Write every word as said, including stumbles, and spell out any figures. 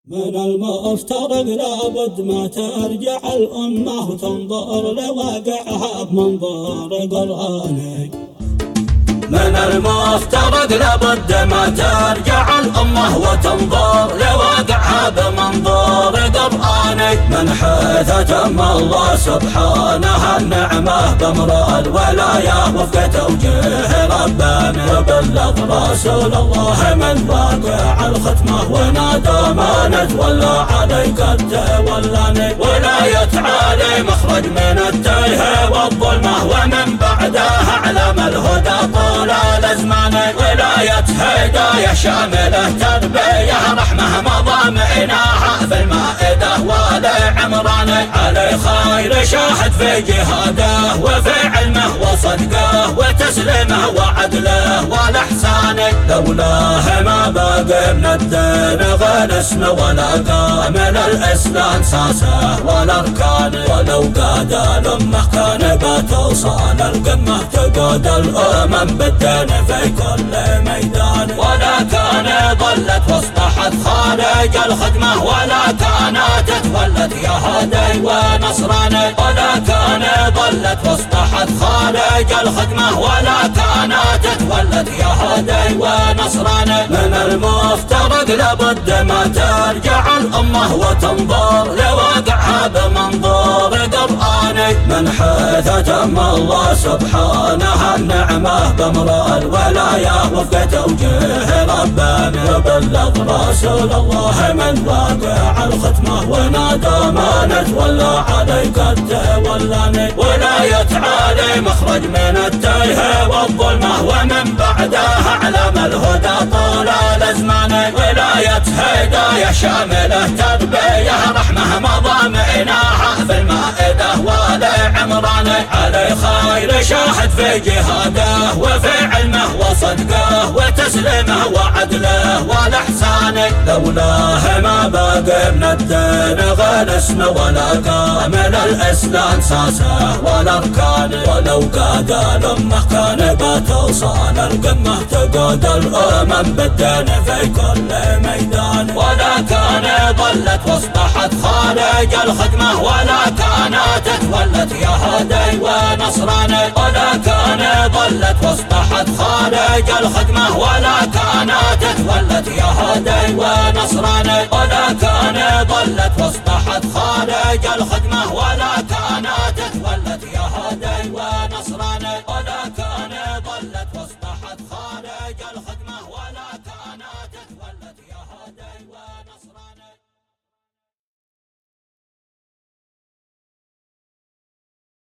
من المفترق لابد ما ترجع الأمة وتنظر لواقعها بمنظور قرآني. من المفترق لابد ما ترجع الأمة وتنظر لواقعها بمنظور قرآني. من حيث تم الله سبحانه النعمة بأمر الولاية وفق توجيه ربنا، وبلغ رسول الله من واقع الختمة ونادى ما نتولى عليك التولاني. ولاية علي مخرج من التيه والظلمة ومن بعدها أعلام الهدى طول الأزمان. ولاية هداية شاملة تربية رحمة مضامينها في المائدة والعمران. علي خير شاهد في جهاده وفي علمه وصدقه وتسليمه وعدله والإحسان. لولاه ما باقي من الدين غير اسمه ولا قام الإسلام ساسه والأركان. ولو قاد الأمة كان بتوصل القمة تقود الأمم بالدين في كل ميدان. ولا كان ضلت واصبحت خارج الخدمة، ولا كانت تولت يهودي ونصراني. ولا كان ضلت واصبحت خارج الخدمة، ولا كانت تولت يهودي ونصراني. من المفترق لابد ما ترجع الأمة وتنظر لواقعها بمنظور قرآني. من حيث تم الله سبحانه النعمة بأمر الولاية وفق توجيه ربنا، وبلغ رسول الله من واقع الختمة ونادى ما نتولى عليك التولاني. ولاية علي مخرج من التيه والظلمة ومن بعدها أعلام الهدى طول الأزمان. ولاية هداية شاملة تربية رحمة مضامينها في المائدة والعمران. علي خير شاهد في جهاده وفي علمه وصدقه وتسليمه وعدله والإحسان. لولاه ما باقي من الدين غير اسمه ولا قام الإسلام ساسه والأركان. ولو قاد الأمة كان بتوصل القمة تقود الأمم بالدين في كل ميدان. ولا كان ضلت واصبحت خارج الخدمة، ولا كانت تولت يهودي ونصراني. ولا كان ضلت واصبحت خارج الخدمة، ولا كانت تولت يهودي ونصراني. ولا كان ضلت واصبحت خارج الخدمة، ولا كانت